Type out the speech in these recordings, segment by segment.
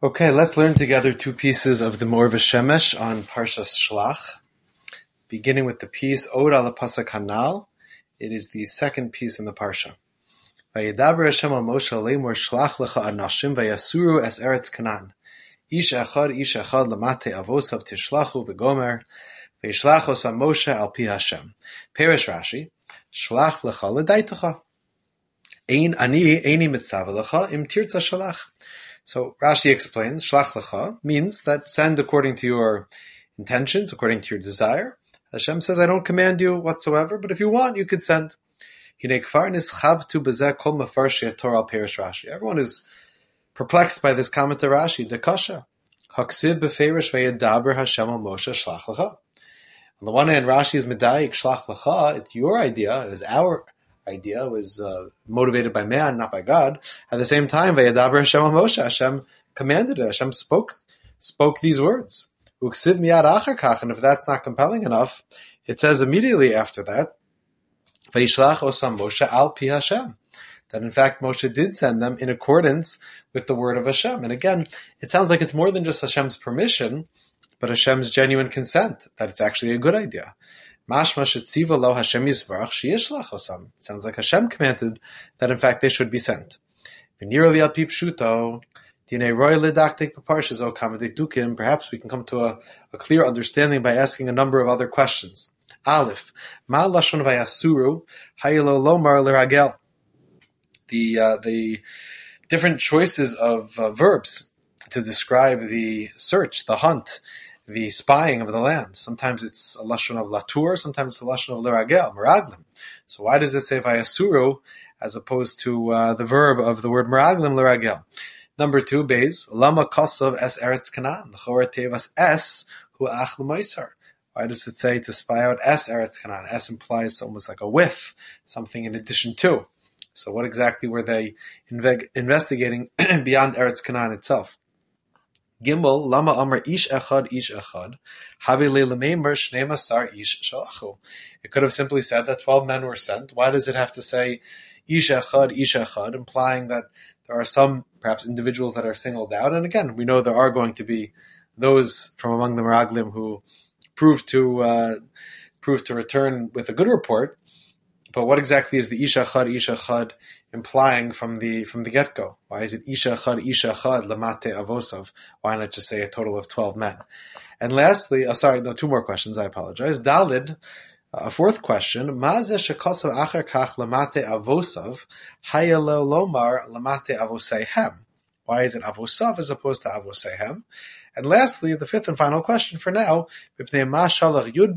Okay, let's learn together two pieces of the Mor V'Shemesh on Parshas Shlach, beginning with the piece Od Al Pasuk Hanal. It is the second piece in the Parsha. Vayedaber Hashem al Moshe Lemor Shlach Lecha Anashim Vayasuru Es Eretz Canaan. Ish Echad Lamate Avosav Tishlachu V'Gomer V'Yishlachos Moshe Al Pi Hashem. Perish Rashi Shlach Lecha L'Daitecha Ein Ani Eini Mitzav Lecha Im Tirtza Shalach. So Rashi explains, Shlach Lecha means that send according to your intentions, according to your desire. Hashem says, I don't command you whatsoever, but if you want, you could send. Everyone is perplexed by this comment of Rashi, the Kasha. On the one hand, Rashi is Medayik, Shlach Lecha, it's your idea, it was our idea, was motivated by man, not by God. At the same time, Vayadaber Hashem al Moshe, Hashem commanded it, Hashem spoke these words. Uksiv miyad achar kach, and if that's not compelling enough, it says immediately after that, Vayishlach osam Moshe al pi Hashem, that in fact Moshe did send them in accordance with the word of Hashem. And again, it sounds like it's more than just Hashem's permission, but Hashem's genuine consent, that it's actually a good idea. Mashma shetziva lo Hashem yisvarach sheyishlach osam. It sounds like Hashem commanded that in fact they should be sent. V'nirali al pi pshuto, dinei roy ledaktik b'parshas o kamadik dukim. Perhaps we can come to a clear understanding by asking a number of other questions. Aleph, ma lashon vayasuru hayilo lomar l'ragel. The different choices of verbs to describe the search, the hunt, the spying of the land. Sometimes it's a lashon of latur, sometimes it's a lashon of l'ragel, meraglim. So why does it say vayasuru as opposed to the verb of the word meraglim l'ragel? Number two, beis, lama kosov es eretz Canaan, l'chor tevas es hu ach l'moisar. Why does it say to spy out es eretz Canaan? Es implies almost like a with, something in addition to. So what exactly were they investigating beyond eretz Canaan itself? Gimel, lama amar ish echad, havi le'lemeimer shnei masar ish shalachu. It could have simply said that 12 men were sent. Why does it have to say ish echad, implying that there are some, perhaps, individuals that are singled out? And again, we know there are going to be those from among the Meraglim who prove to return with a good report. But what exactly is the Isha Chad implying from the get-go? Why is it Isha Chad Lamate Avosav? Why not just say a total of 12 men? And lastly, two more questions, I apologize. Dalid, a fourth question, Ma zeh shekosav achar kach Lamate Avosav hayelo lomar Lamate Avoseihem? Why is it Avosav as opposed to Avoseihem? And lastly, the fifth and final question for now, certainly we know from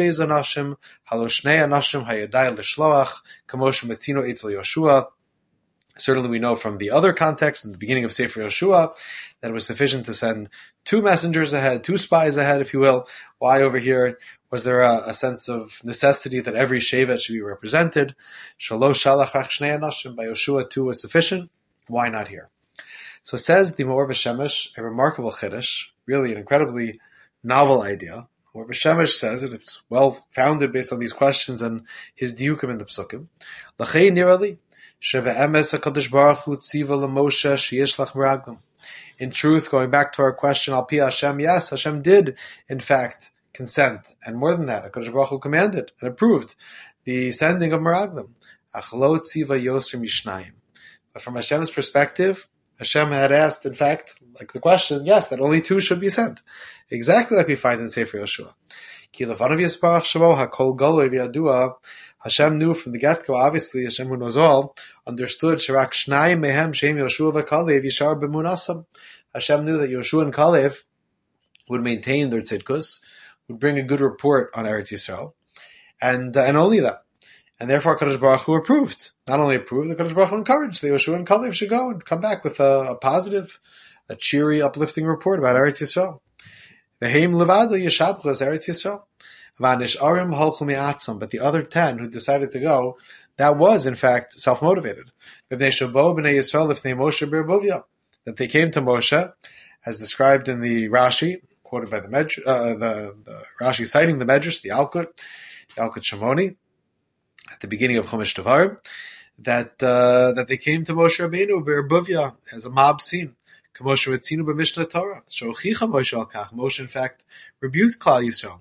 the other context, in the beginning of Sefer Yoshua, that it was sufficient to send 2 messengers ahead, 2 spies ahead, if you will. Why over here was there a sense of necessity that every shevet should be represented? Shalosh shalach ach shnei anashim, by Yoshua 2 was sufficient. Why not here? So says the Mor V'Shemesh, a remarkable chiddush, really an incredibly novel idea. Mor V'Shemesh says, and it's well founded based on these questions and his diukim in the psukim. L'chei nirali, sheve'emes HaKadosh Baruch Hu tziva l'Moshe sheyishlach meraglim. In truth, going back to our question, al pi Hashem, yes, Hashem did, in fact, consent. And more than that, HaKadosh Baruch Hu commanded and approved the sending of meraglim. Ach lo tziva yoser mishnayim. But from Hashem's perspective, Hashem had asked, in fact, like the question, yes, that only 2 should be sent. Exactly like we find in Sefer Yoshua. Ki lefanav yisparach shemo hakol goloi v'yadua. Hashem knew from the get-go, obviously, Hashem who knows all, understood, Shirak Shnayim mehem shem Yoshua v'Kalev yishar b'munasam. Hashem knew that Yoshua and Kalev would maintain their tzidkus, would bring a good report on Eretz Yisrael, and only that. And therefore, Kadosh Baruch Hu approved. Not only approved, the Kadosh Baruch Hu encouraged the Yoshua and Kalev should go and come back with a positive, a cheery, uplifting report about Eretz Yisrael. V'heim levado yeshabchu as Eretz Yisrael. V'anish arim holchu mi'atzam. But the other 10 who decided to go, that was in fact self-motivated. V'bnei shabo b'nei Yisrael lifnei Moshe b'Rabovia. That they came to Moshe, as described in the Rashi, quoted by the Rashi citing the Medrash, the Yalkut Shimoni, at the beginning of Chumash Devarim, that they came to Moshe Rabbeinu B'Rabovia as a mob scene. Moshe, in fact, rebuked Klal Yisrael.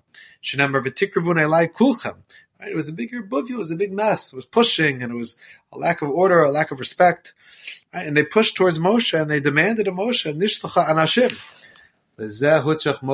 Right? It was a bigger buvio, it was a big mess. It was pushing, and it was a lack of order, a lack of respect. Right? And they pushed towards Moshe, and they demanded of Moshe, Nishtlacha Anashim. So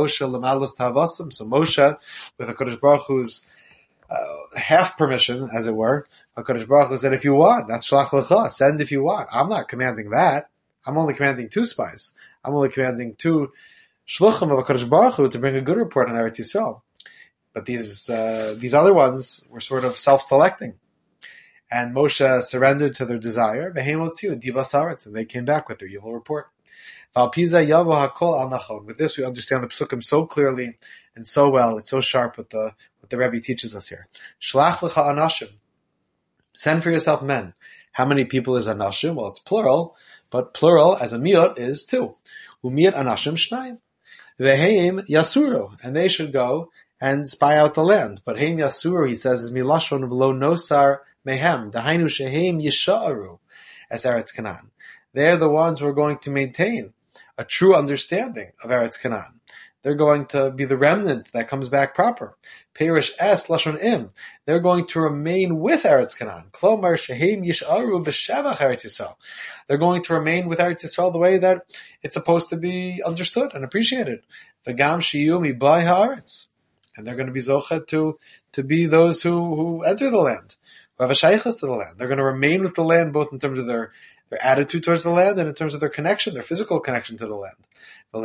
Moshe, with HaKadosh Baruch Hu's half permission, as it were, HaKadosh Baruch Hu said, if you want, that's Shlach Lecha, send if you want. I'm not commanding that. I'm only commanding 2 spies. I'm only commanding 2 shluchim of HaKadosh Baruch Hu to bring a good report on Eretz Yisrael. But these other ones were sort of self-selecting. And Moshe surrendered to their desire, and they came back with their evil report. With this, we understand the psukim so clearly and so well. It's so sharp what the Rebbe teaches us here. Shlach lecha anashim. Send for yourself men. How many people is anashim? Well, it's plural, but plural as a miot is 2. Umiot anashim shnayim. Veheim yasuru, and they should go and spy out the land. But heim yasuru, he says, is milashon v'lo nosar mehem. Dahainu sheheim yisha'aru as Eretz Canaan. They're the ones who are going to maintain a true understanding of Eretz Canaan. They're going to be the remnant that comes back proper. Perish es lashon im. They're going to remain with Eretz Canaan. Klomar sheheim yisharu b'shevach Eretz Yisrael. They're going to remain with Eretz Yisrael the way that it's supposed to be understood and appreciated. V'gam shiyu mibai haaretz. And they're going to be zochet to be those who enter the land, who have a shaychus to the land. They're going to remain with the land both in terms of their attitude towards the land and in terms of their connection, their physical connection to the land. And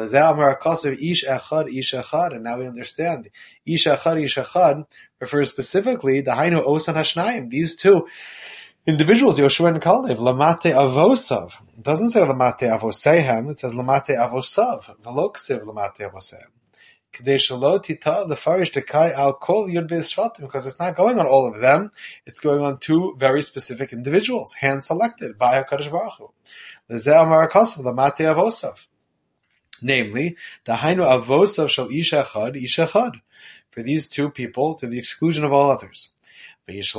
now we understand. Ish echad refers specifically to Hainu Osan Hashnayim. These 2 individuals, Yoshua and Kalev, Lamate Avosav. It doesn't say Lamate Avosehem, it says Lamate Avosav. Veloksiv Lamate Avosehem. Because it's not going on all of them, it's going on 2 very specific individuals, hand-selected by HaKadosh Baruch Hu. Namely, the Hainu Avosav shall Ish Echad, for these 2 people, to the exclusion of all others. And when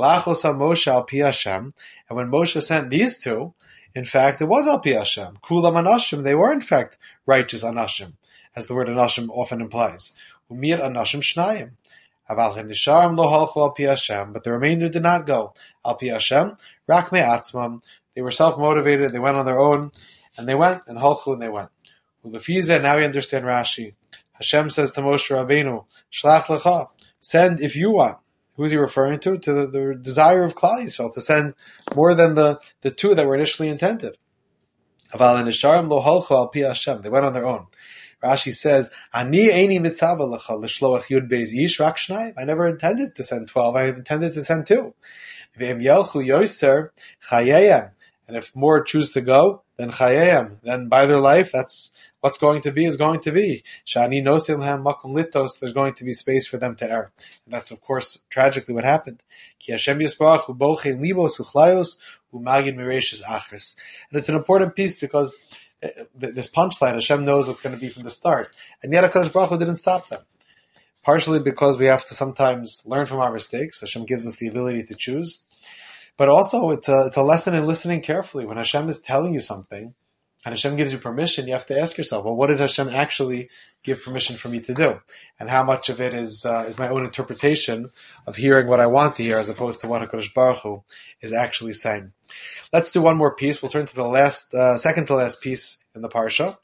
Moshe sent these 2, in fact, it was Al Pi Hashem. Kulam Anashim, they were in fact righteous Anashim, as the word Anashim often implies. Umir Anashim Shnayim. Aval Nisharim lo halchu Al Pi Hashem, but the remainder did not go. Al Pi Hashem, Rak Me Atzmam. They were self-motivated, they went on their own, and they went, and halchu, and they went. Ulefiza, now we understand Rashi. Hashem says to Moshe Rabbeinu, Shlach lecha, send if you want. Who's he referring to? To the desire of Klal Yisrael, to send more than the 2 that were initially intended. Aval Nisharim lo halchu Al Pi Hashem. They went on their own. Rashi says, Ani eini mitzava lecha l'shloach yud beis ish rak shnayim. I never intended to send 12. I intended to send 2. V'em yelchu yoser chayeyem. And if more choose to go, then chayeyem. Then by their life, that's what's going to be is going to be. Shani nosim lehem makom litos. There's going to be space for them to err. And that's, of course, tragically what happened. Ki Hashem yisbarach hu bochein libos hu chlayos hu magid mireishis achris. And it's an important piece because this punchline, Hashem knows what's going to be from the start. And yet HaKadosh Baruch Hu didn't stop them. Partially because we have to sometimes learn from our mistakes. Hashem gives us the ability to choose. But also it's a lesson in listening carefully. When Hashem is telling you something, and Hashem gives you permission, you have to ask yourself, well, what did Hashem actually give permission for me to do? And how much of it is my own interpretation of hearing what I want to hear as opposed to what HaKadosh Baruch Hu is actually saying. Let's do one more piece. We'll turn to the second to last piece in the Parsha.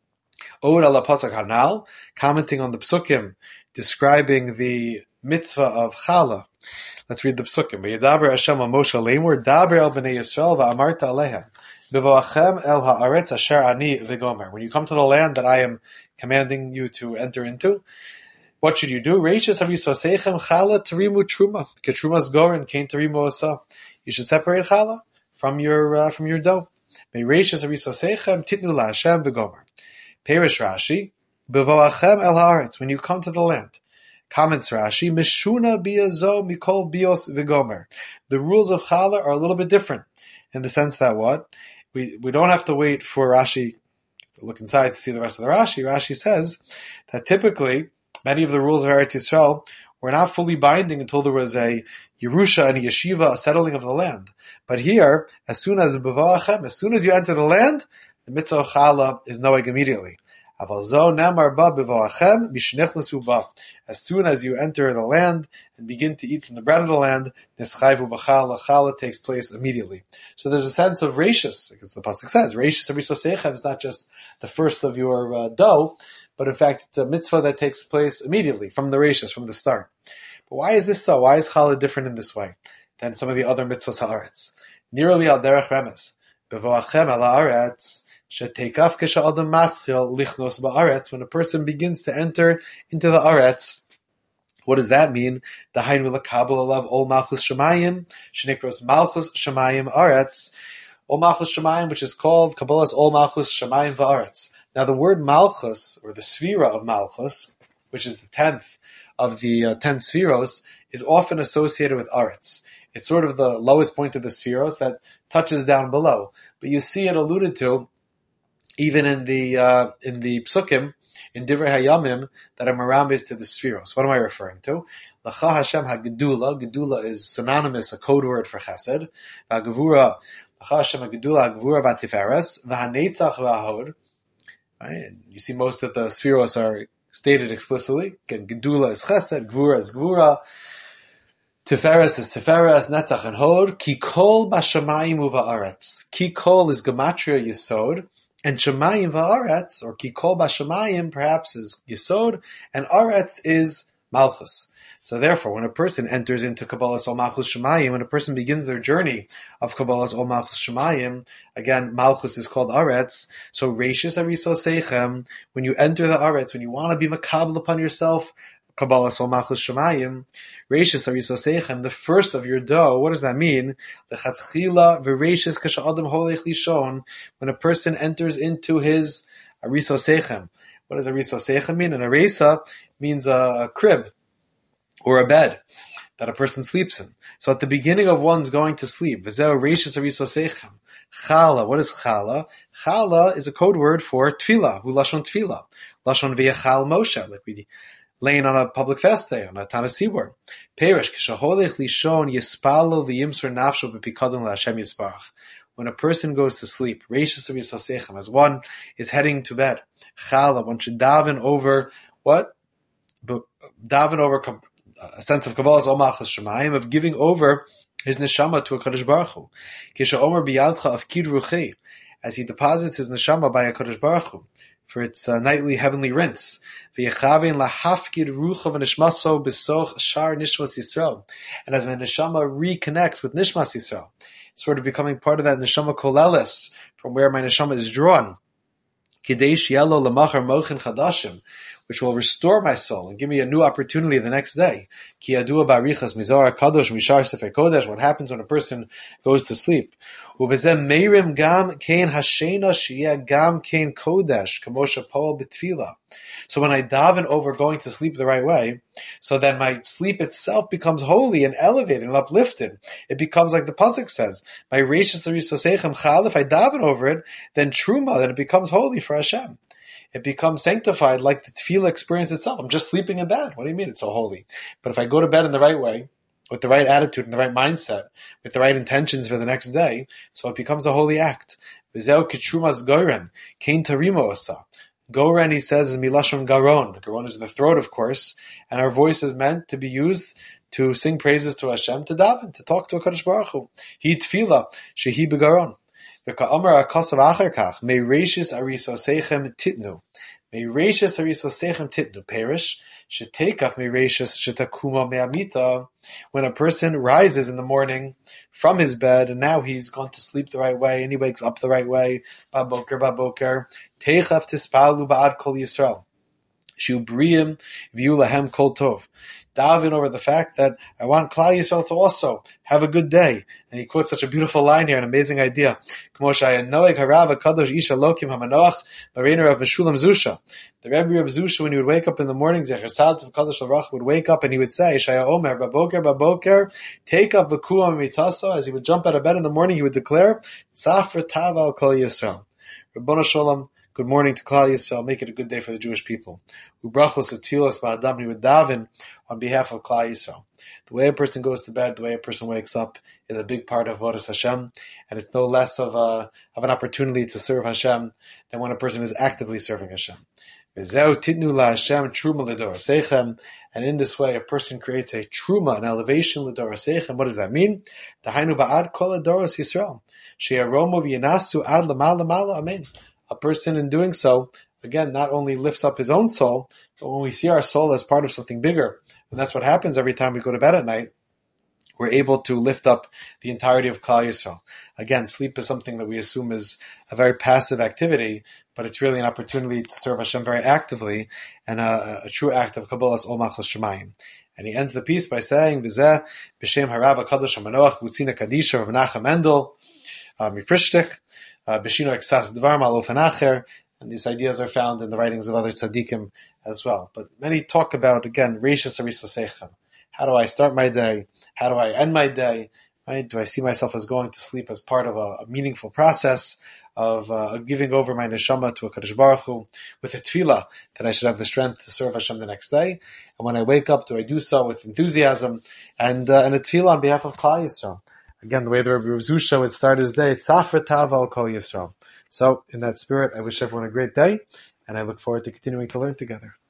Od ala Pasuk Hanal, commenting on the Psukim, describing the mitzvah of Chala. Let's read the Psukim. V'yedaber Hashem al Moshe lemor, daber el b'nei Yisrael v'amarta alehem. B'voachem el ha'aretz asher ani v'gomer. When you come to the land that I am commanding you to enter into, what should you do? Reishis avisosechem chala terimu truma. Ketrumas gorin kain terimu osa. You should separate chala from your dough. Reishis avisosechem titnu la'Hashem v'gomer. Perish Rashi, b'voachem el ha'aretz. When you come to the land. Comments Rashi, Mishuna biyazo mikol bios v'gomer. The rules of Chala are a little bit different in the sense that what? We don't have to wait for Rashi to look inside to see the rest of the Rashi. Rashi says that typically many of the rules of Eretz Yisrael were not fully binding until there was a Yerusha and a Yeshiva, a settling of the land. But here, as soon as you enter the land, the mitzvah of challah is noeg immediately. As soon as you enter the land and begin to eat from the bread of the land, challah takes place immediately. So there's a sense of reishis, as the pasuk says. Reishis arisosechem is not just the first of your dough, but in fact it's a mitzvah that takes place immediately from the reishis, from the start. But why is this so? Why is challah different in this way than some of the other mitzvahs haaretz? Nirali al derech remez bevoachem al haaretz. When a person begins to enter into the aretz, what does that mean? Ol malchus shemayim, shenikros malchus shemayim aretz, ol malchus shemayim, which is called Kabbalah's ol malchus shemayim va'aretz. Now the word malchus, or the sphira of malchus, which is the 10th of the 10 spheros, is often associated with aretz. It's sort of the lowest point of the spheros that touches down below. But you see it alluded to even in the psukim, in Divrei Hayamim, that are marambis to the spheros. What am I referring to? Lacha Hashem HaGedula. Gedula is synonymous, a code word for chesed. VaGevura, Lacha Hashem HaGedula, HaGevura VaTiferes, VaHanetzach VaHod. Right? You see most of the spheros are stated explicitly. Again, Gedula is chesed, Gevura is Gevura, Tiferes is Tiferes, Netzach and Hod. Ki kol b'shamayim uva'aretz. Ki kol is Gematria Yesod. And Shemayim va'aretz, or Ki kol b'shamayim, perhaps is Yesod, and Aretz is Malchus. So therefore, when a person enters into Kabbalah's Ol Malchus Shemayim, when a person begins their journey of Kabbalah's Ol Malchus Shemayim, again, Malchus is called Aretz, so Reishis Arisosechem, when you enter the Aretz, when you want to be makabel upon yourself, Kabbalah's Ol Malchus Shemayim, Reishis Arisosechem, the first of your dough. What does that mean? Lechatchila v'reishis k'sha'adam holech lishon, when a person enters into his Arisosechem. What does Arisosechem mean? An arisa means a crib or a bed that a person sleeps in. So at the beginning of one's going to sleep, v'zeu reishis Arisosechem. Chala, what is chala? Chala is a code word for tefillah, hu lashon tefillah. Lashon v'yachal Moshe, like we laying on a public fast day, on a Tanasi board. Perish, kishaholech lishon yispalo v'yimsur nafsho b'pikadon la'Hashem yisbarach. When a person goes to sleep, reishis arisosechem, as one is heading to bed, chala, one should daven over what? Daven over a sense of Kabbalah's Ol Malchus Shemayim, of giving over his neshama to a Kadosh Baruch Hu. Kisha omer biyadcha afkid ruchi, as he deposits his neshama by a Kadosh Baruch Hu for its nightly heavenly rinse. V'yechavein lahafkid rucha v'nishmaso b'soch shar nishmas Yisrael. And as my neshama reconnects with nishmas Yisrael, it's sort of becoming part of that neshama kolelis, from where my neshama is drawn. Kidesh yelo lemachar mochin chadashim, which will restore my soul and give me a new opportunity the next day. Ki yadua barichas mizar kadosh mishar sefer kodesh. What happens when a person goes to sleep? Uvezem meirim gam kein hashena sheyeh gam kein kodesh kamosha pol b'tfila. So when I daven over going to sleep the right way, so that my sleep itself becomes holy and elevated and uplifted. It becomes like the pasuk says, my reishis arisosechem chal, if I daven over it, then truma, then it becomes holy for Hashem. It becomes sanctified like the tefillah experience itself. I'm just sleeping in bed. What do you mean it's so holy? But if I go to bed in the right way, with the right attitude and the right mindset, with the right intentions for the next day, so it becomes a holy act. V'zeu kitrumas goren, kein tarimo osa. Goren, he says, is milashon garon. Garon is in the throat, of course, and our voice is meant to be used to sing praises to Hashem, to daven, to talk to a Kadosh Baruch Hu. He tefillah, shehi begaron. V'ka'amar akasav acher kach, me reishis arisosechem titnu. Me reishis arisosechem titnu. Perish, shetekach me reishis shetakuma me'amita. When a person rises in the morning from his bed, and now he's gone to sleep the right way, and he wakes up the right way, baboker, Teichav tispalu ba'ad kol Yisrael. Shu briyim v'yu lahem kol tov. Daven over the fact that I want Klal Yisrael to also have a good day. And he quotes such a beautiful line here, an amazing idea. K'mo shayanoeg harav hakadosh ish elokim hamanoach b'reinu Rav Meshulam Zusha. The Rebbe Rav Zusha, when he would wake up in the morning, Zecher Tzaddik Kadosh Lavach would wake up and he would say, Shaya Omer, baboker, take up v'kuam mitasa. As he would jump out of bed in the morning, he would declare, Tzafra tav al kol Yisrael. Rabbana Sholem, good morning to Klal Yisrael, make it a good day for the Jewish people. Ubrachos utilas ba'adam would daven on behalf of Klal Yisrael. The way a person goes to bed, the way a person wakes up, is a big part of Avodas Hashem, and it's no less of an opportunity to serve Hashem than when a person is actively serving Hashem. And in this way, a person creates a truma, an elevation l'dorasechem. What does that mean? A person in doing so, again, not only lifts up his own soul, but when we see our soul as part of something bigger, and that's what happens every time we go to bed at night, we're able to lift up the entirety of Klal Yisrael. Again, sleep is something that we assume is a very passive activity, but it's really an opportunity to serve Hashem very actively, and a true act of Kabbalas Omach L'Shemayim. And he ends the piece by saying, V'zeh b'shem harav HaKadosh HaManoach Butzina Kadisha Rav Menachem Mendel Miprishtik B'shino Eksas Dvar Ma'alofen Acher. And these ideas are found in the writings of other tzaddikim as well. But many talk about, again, Reishis Arisosechem. How do I start my day? How do I end my day? Right? Do I see myself as going to sleep as part of a meaningful process of giving over my neshama to a Kadosh Baruch Hu with a tefillah that I should have the strength to serve Hashem the next day? And when I wake up, do I do so with enthusiasm and a tefillah on behalf of Klal Yisrael? Again, the way the Rabbi Rav Zusha would start his day, Tzafra Tava al Kol Yisrael. So, in that spirit, I wish everyone a great day, and I look forward to continuing to learn together.